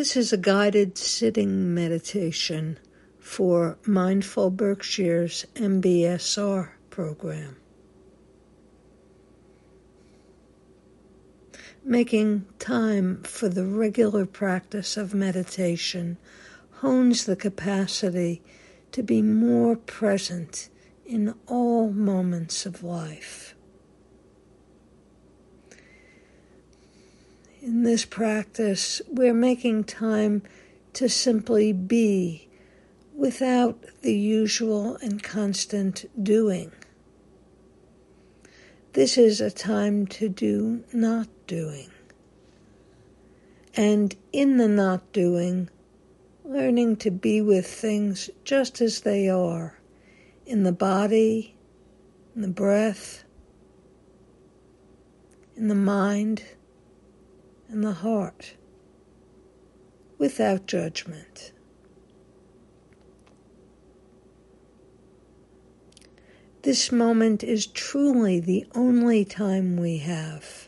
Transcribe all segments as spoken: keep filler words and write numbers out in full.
This is a guided sitting meditation for Mindful Berkshire's M B S R program. Making time for the regular practice of meditation hones the capacity to be more present in all moments of life. In this practice, we're making time to simply be without the usual and constant doing. This is a time to do not doing. And in the not doing, learning to be with things just as they are, in the body, in the breath, in the mind, and the heart, without judgment. This moment is truly the only time we have.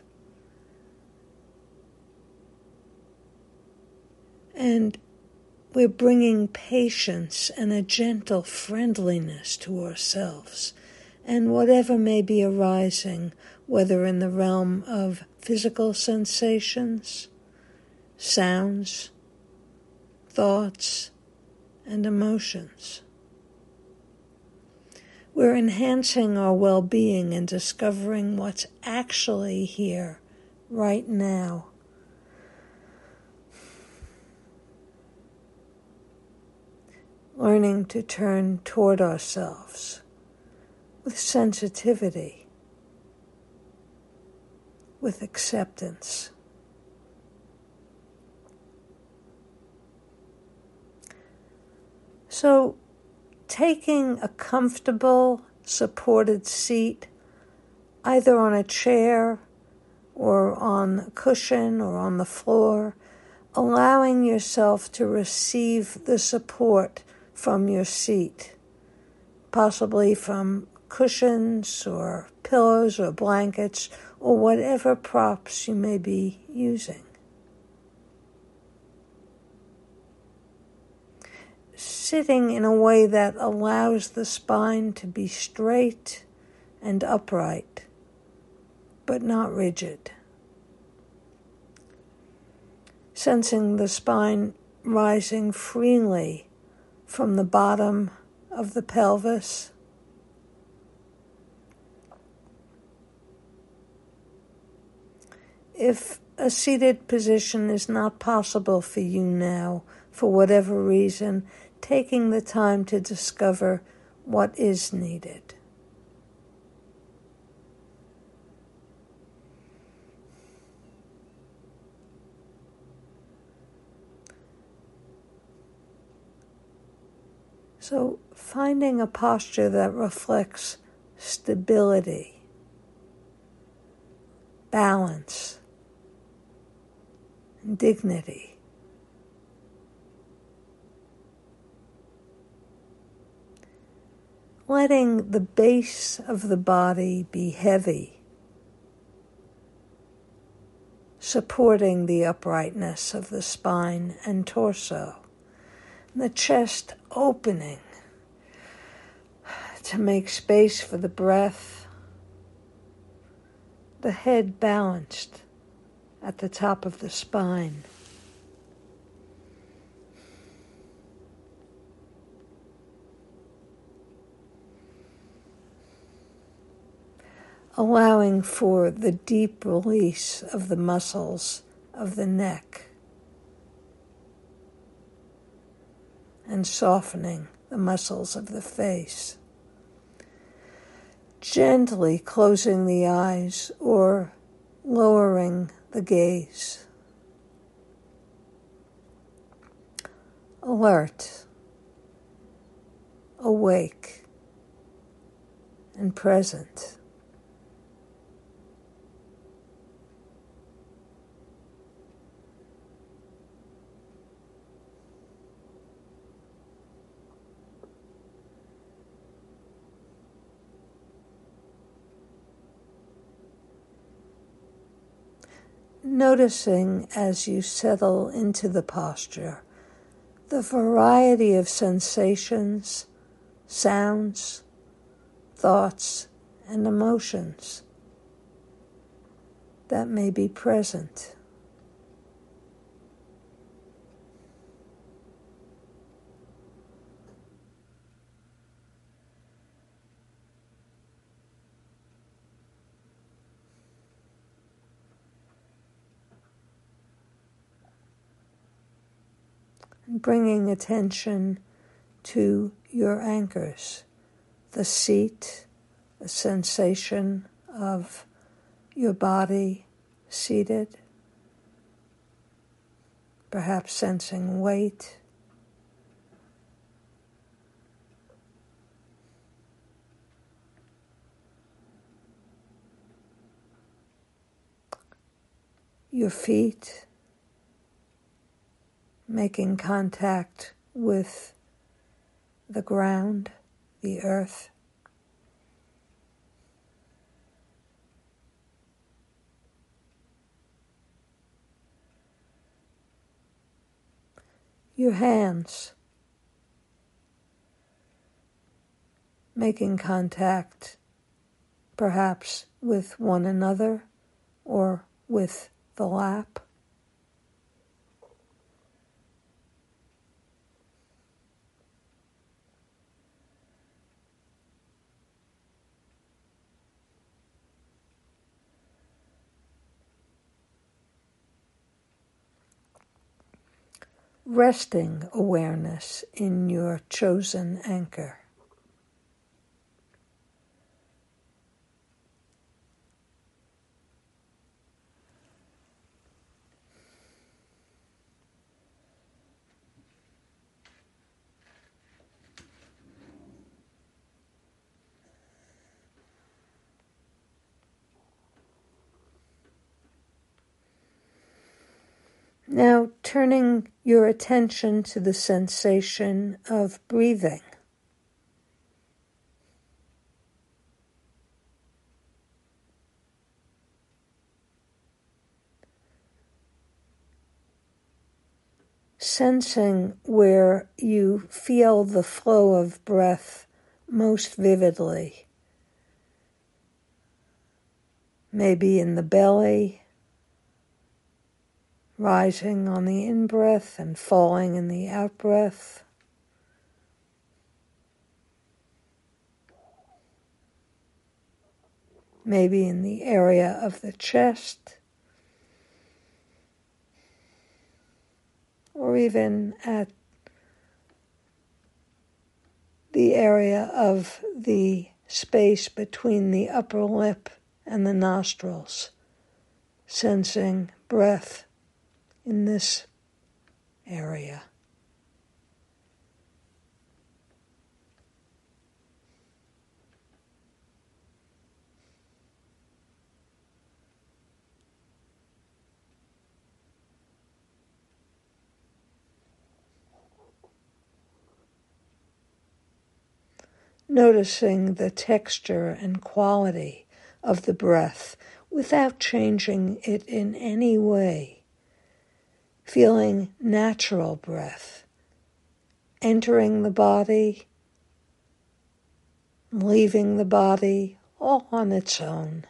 And we're bringing patience and a gentle friendliness to ourselves and whatever may be arising, whether in the realm of physical sensations, sounds, thoughts, and emotions. We're enhancing our well-being and discovering what's actually here right now. Learning to turn toward ourselves with sensitivity, with acceptance. So, taking a comfortable, supported seat, either on a chair or on a cushion or on the floor, allowing yourself to receive the support from your seat, possibly from cushions or pillows or blankets or whatever props you may be using. Sitting in a way that allows the spine to be straight and upright, but not rigid. Sensing the spine rising freely from the bottom of the pelvis. If a seated position is not possible for you now, for whatever reason, taking the time to discover what is needed. So, finding a posture that reflects stability, balance, and dignity. Letting the base of the body be heavy, supporting the uprightness of the spine and torso. The chest opening to make space for the breath, the head balanced at the top of the spine. Allowing for the deep release of the muscles of the neck. And softening the muscles of the face. Gently closing the eyes or lowering the gaze. Alert, awake, and present. noticing as you settle into the posture the variety of sensations, sounds, thoughts, and emotions that may be present. Bringing attention to your anchors, the seat, the sensation of your body seated, perhaps sensing weight, your feet, making contact with the ground, the earth. Your hands, making contact perhaps with one another or with the lap. Resting awareness in your chosen anchor. Now turning your attention to the sensation of breathing. Sensing where you feel the flow of breath most vividly. Maybe in the belly, rising on the in-breath and falling in the out-breath. Maybe in the area of the chest, or even at the area of the space between the upper lip and the nostrils, sensing breath in this area. Noticing the texture and quality of the breath without changing it in any way. Feeling natural breath entering the body, leaving the body, all on its own.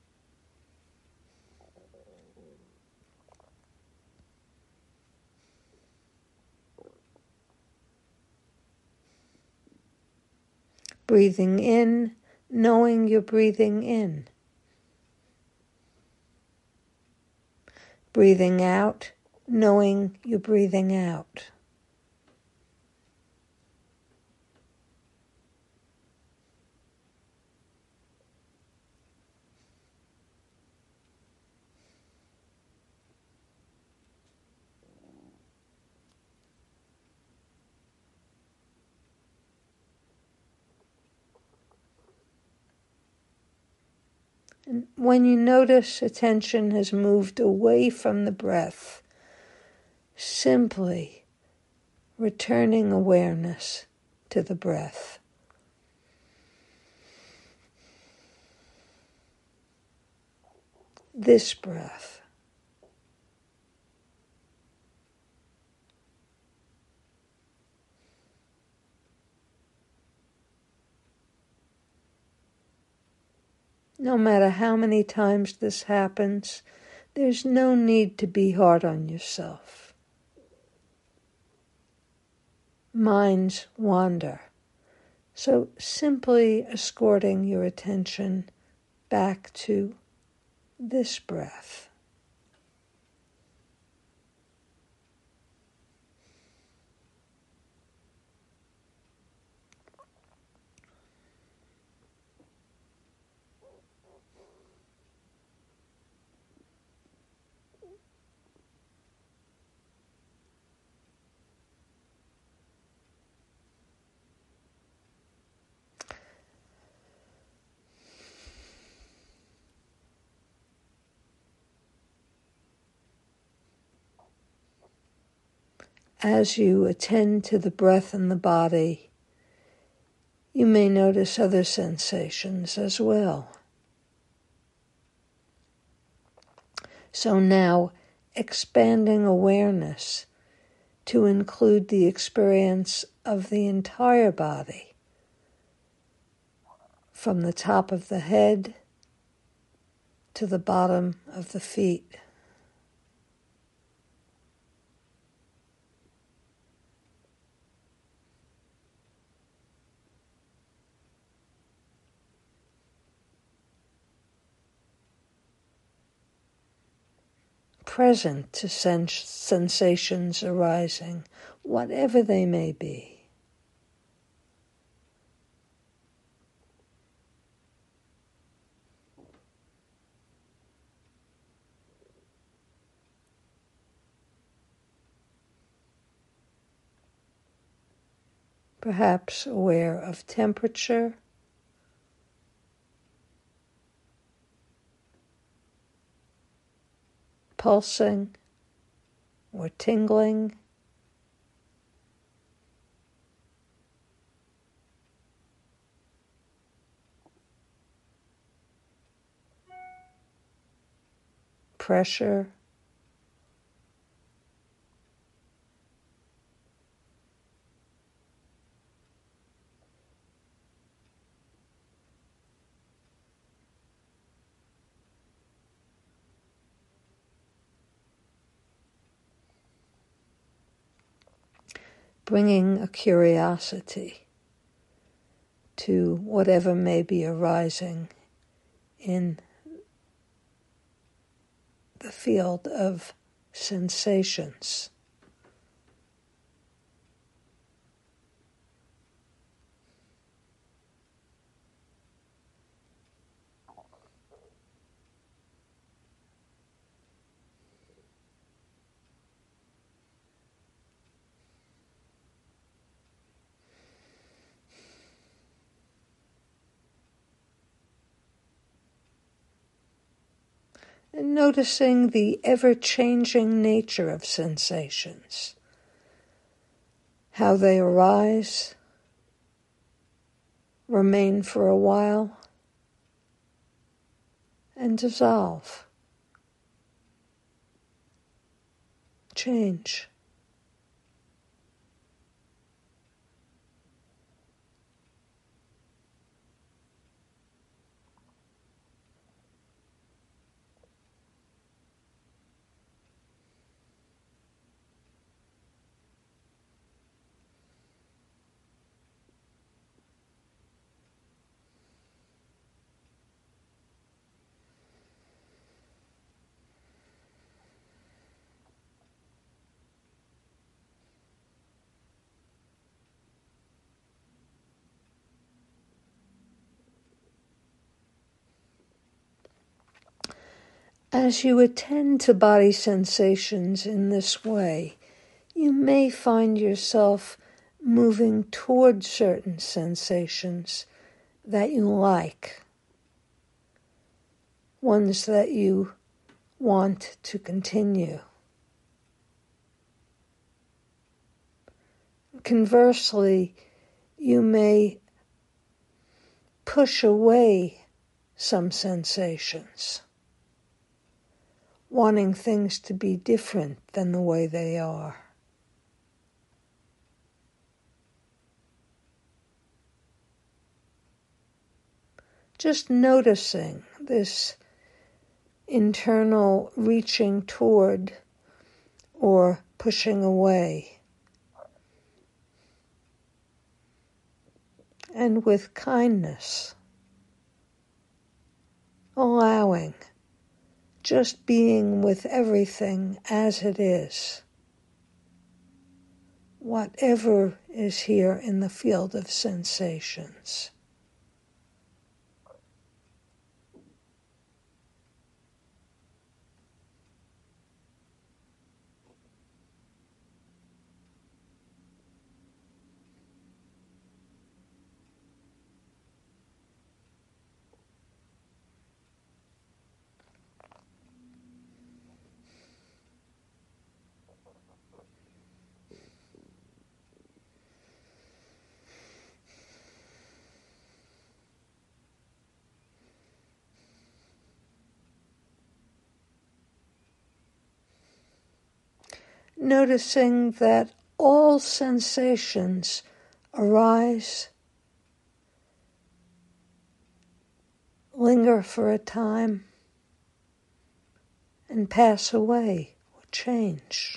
Breathing in, knowing you're breathing in. Breathing out, knowing you're breathing out. And when you notice attention has moved away from the breath, simply returning awareness to the breath. This breath, No matter how many times this happens, there's no need to be hard on yourself. Minds wander, so simply escorting your attention back to this breath. As you attend to the breath in the body, you may notice other sensations as well. So now, expanding awareness to include the experience of the entire body, from the top of the head to the bottom of the feet. Present to sens- sensations arising, whatever they may be. Perhaps aware of temperature, pulsing or tingling, pressure, bringing a curiosity to whatever may be arising in the field of sensations. And noticing the ever-changing nature of sensations, how they arise, remain for a while, and dissolve, change. As you attend to body sensations in this way, you may find yourself moving toward certain sensations that you like, ones that you want to continue. Conversely, you may push away some sensations, wanting things to be different than the way they are. Just noticing this internal reaching toward or pushing away. And with kindness, allowing, just being with everything as it is, whatever is here in the field of sensations. Noticing that all sensations arise, linger for a time, and pass away or change.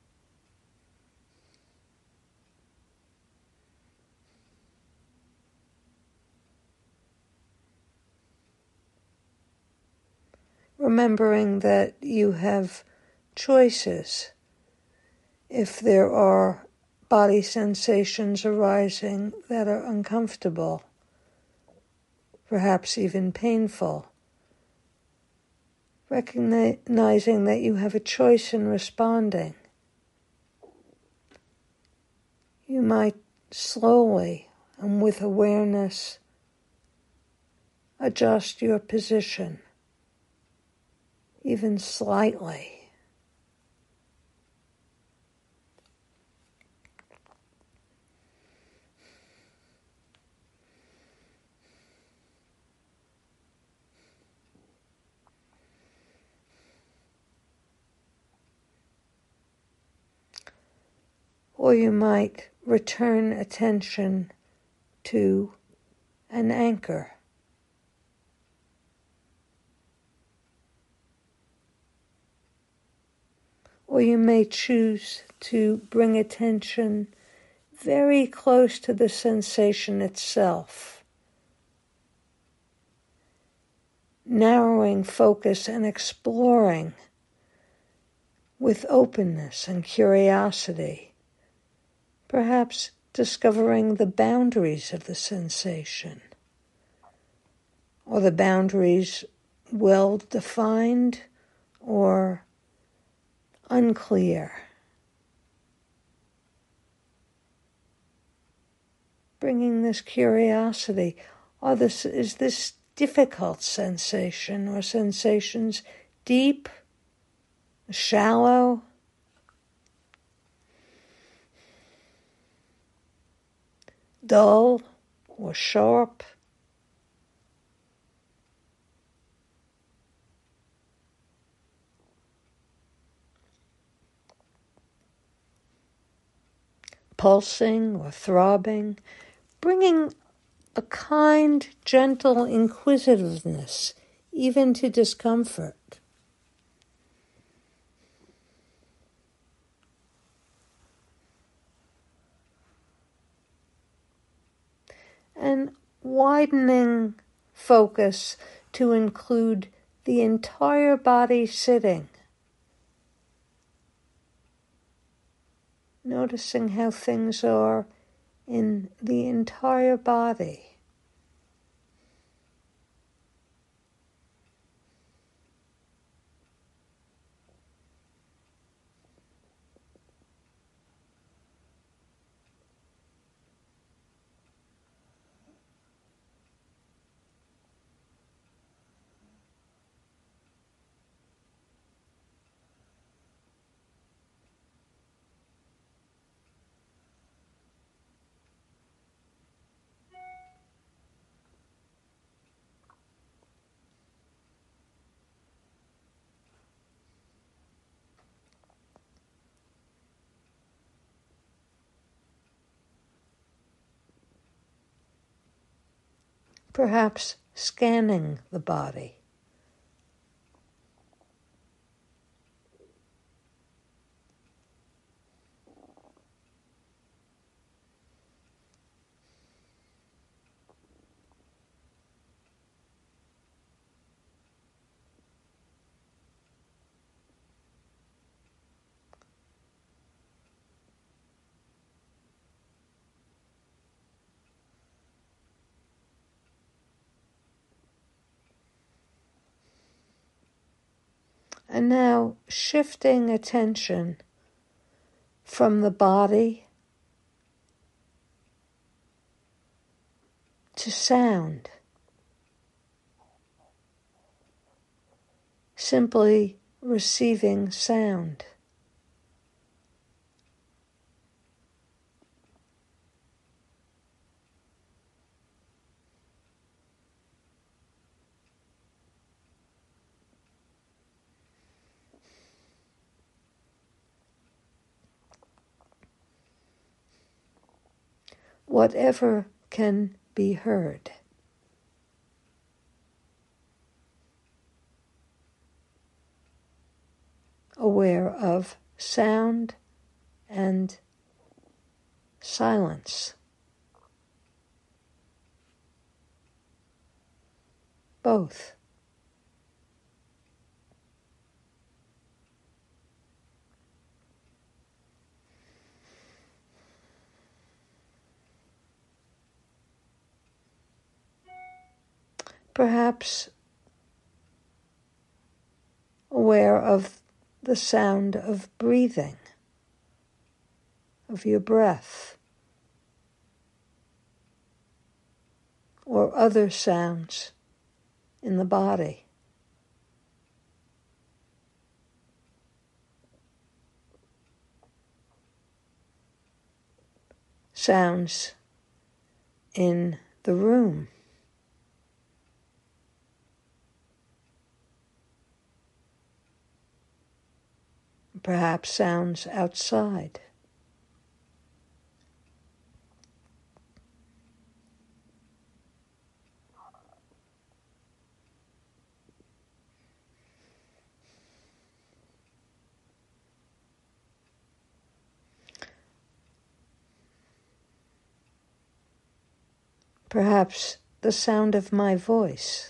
Remembering that you have choices. If there are body sensations arising that are uncomfortable, perhaps even painful, recognizing that you have a choice in responding. You might slowly and with awareness adjust your position, even slightly. Or you might return attention to an anchor. Or you may choose to bring attention very close to the sensation itself, narrowing focus and exploring with openness and curiosity. Perhaps discovering the boundaries of the sensation, or the boundaries well defined or unclear. Bringing this curiosity, or this, is this difficult sensation or sensations deep, shallow? Dull or sharp? Pulsing or throbbing? Bringing a kind, gentle inquisitiveness, even to discomfort. And widening focus to include the entire body sitting. Noticing how things are in the entire body. Perhaps scanning the body. And now shifting attention from the body to sound. Simply receiving sound. Whatever can be heard. Aware of sound and silence. Both. Perhaps aware of the sound of breathing, of your breath, or other sounds in the body. Sounds in the room. Perhaps sounds outside. Perhaps the sound of my voice.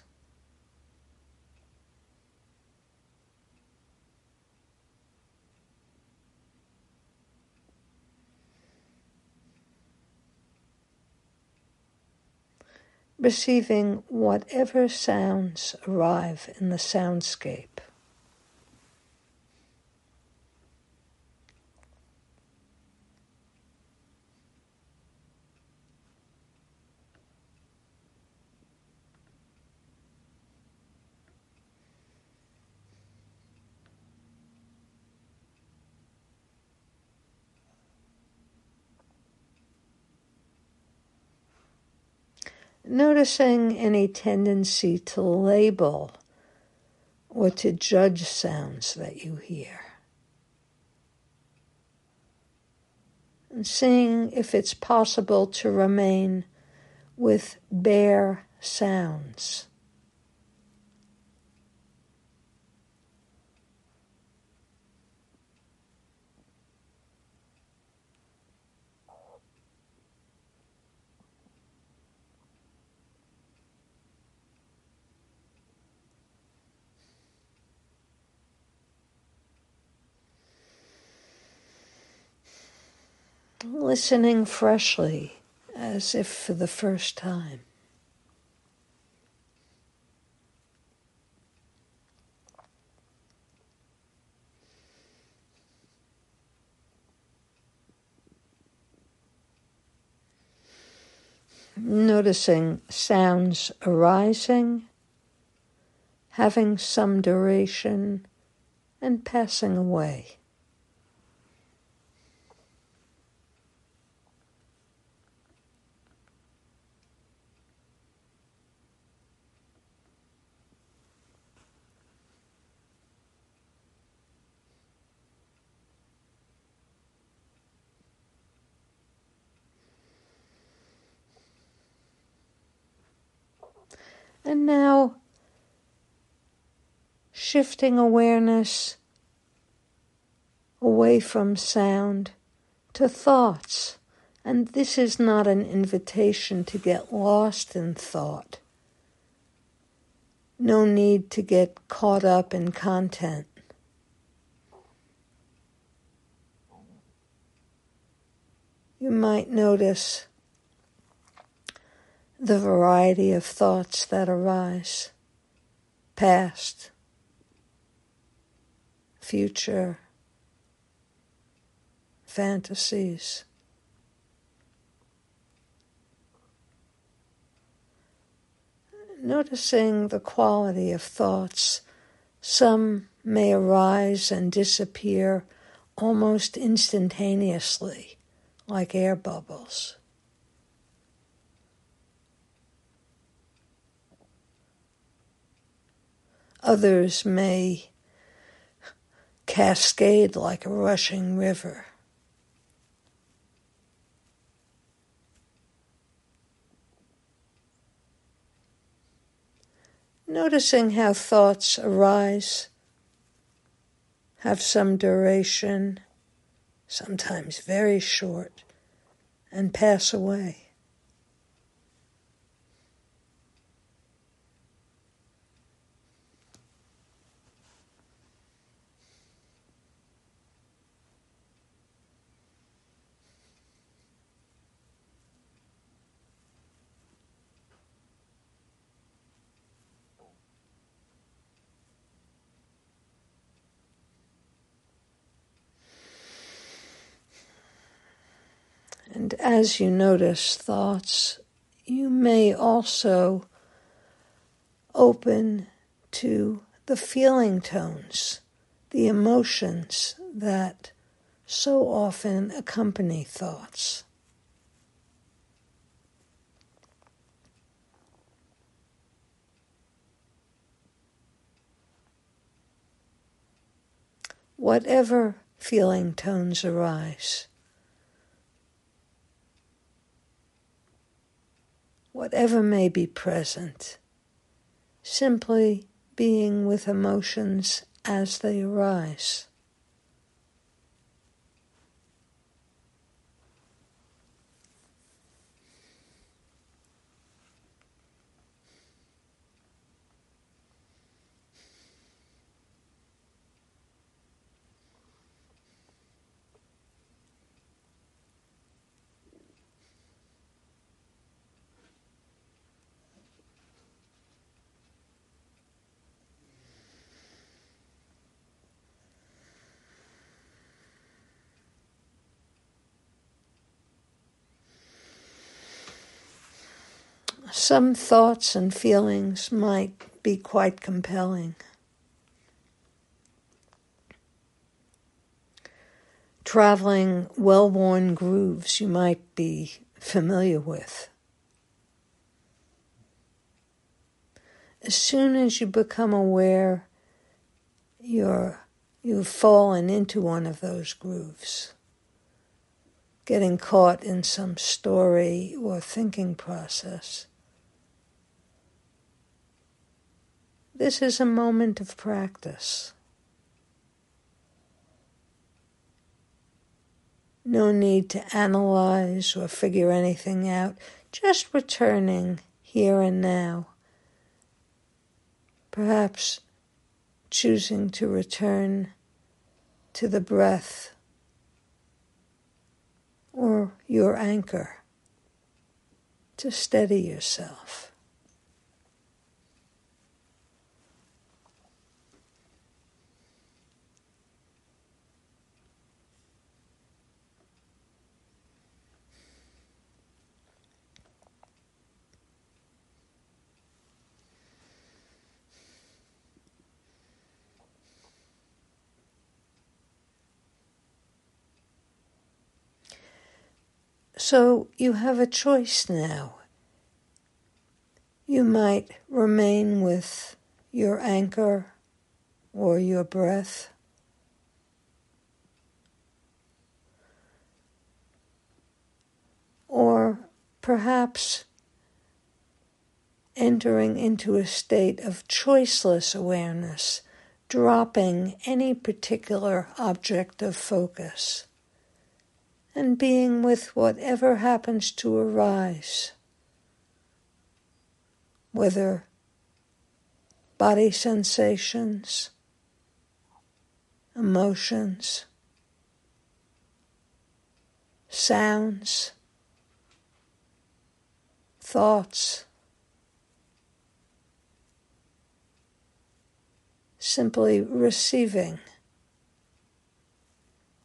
Receiving whatever sounds arrive in the soundscape. Noticing any tendency to label or to judge sounds that you hear. And seeing if it's possible to remain with bare sounds. Listening freshly, as if for the first time. Noticing sounds arising, having some duration, and passing away. And now, shifting awareness away from sound to thoughts. And this is not an invitation to get lost in thought. No need to get caught up in content. You might notice the variety of thoughts that arise, past, future fantasies. Noticing the quality of thoughts. Some may arise and disappear almost instantaneously, like air bubbles. Others may cascade like a rushing river. Noticing how thoughts arise, have some duration, sometimes very short, and pass away. And as you notice thoughts, you may also open to the feeling tones, the emotions that so often accompany thoughts. Whatever feeling tones arise, whatever may be present, simply being with emotions as they arise. Some thoughts and feelings might be quite compelling. Traveling well-worn grooves you might be familiar with. As soon as you become aware you're, you've fallen into one of those grooves, getting caught in some story or thinking process, this is a moment of practice. No need to analyze or figure anything out, just returning here and now. Perhaps choosing to return to the breath or your anchor to steady yourself. So you have a choice now. You might remain with your anchor or your breath, or perhaps entering into a state of choiceless awareness, dropping any particular object of focus, and being with whatever happens to arise, whether body sensations, emotions, sounds, thoughts, simply receiving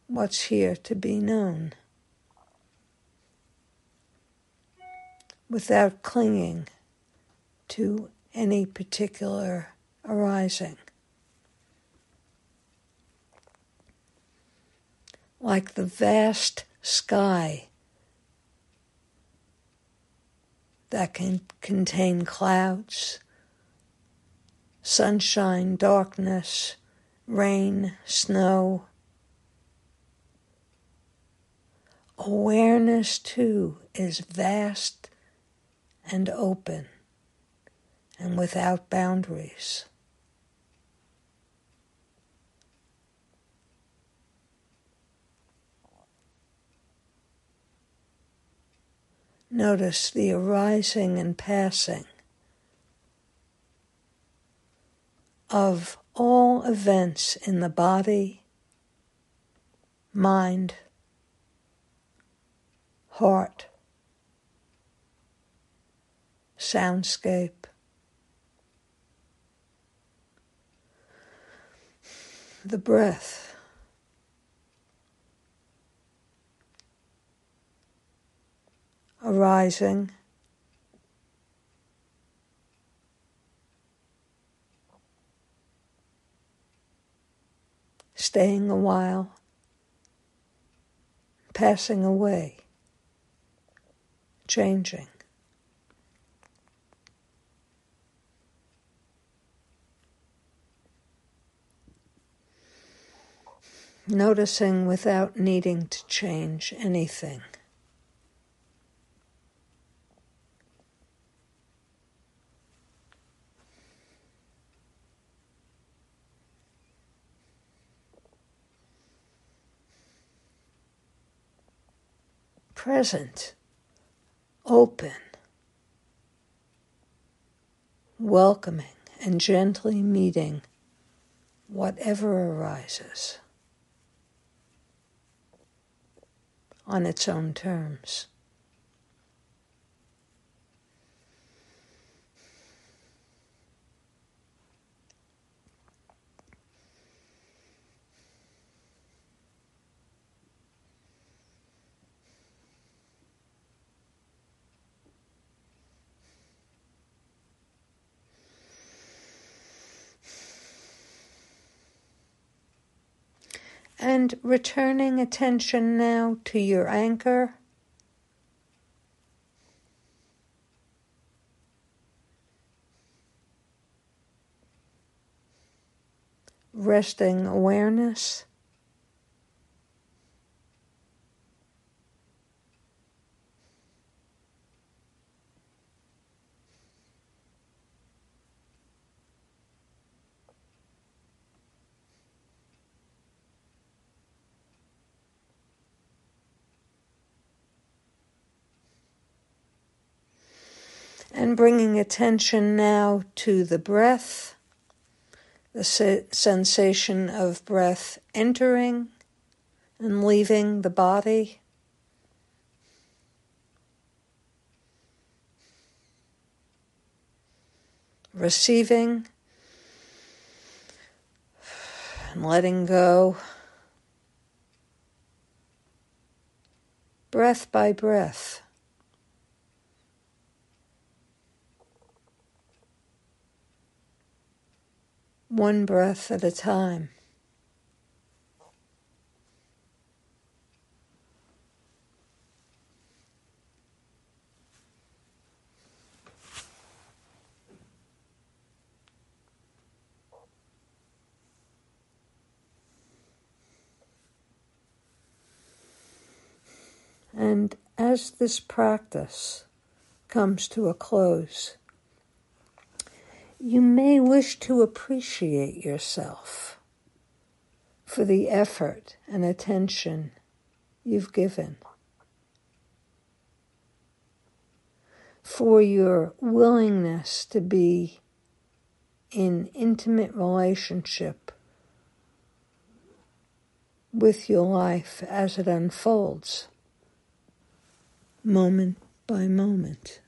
what's here to be known, without clinging to any particular arising. Like the vast sky that can contain clouds, sunshine, darkness, rain, snow. Awareness, too, is vast and open and without boundaries. Notice the arising and passing of all events in the body, mind, heart, soundscape. The breath. Arising, staying a while, passing away, changing. Noticing without needing to change anything. Present, open, welcoming, and gently meeting whatever arises on its own terms. And returning attention now to your anchor. Resting awareness. And bringing attention now to the breath, the se- sensation of breath entering and leaving the body. Receiving and letting go. Breath by breath. One breath at a time. And as this practice comes to a close, you may wish to appreciate yourself for the effort and attention you've given, for your willingness to be in intimate relationship with your life as it unfolds, moment by moment.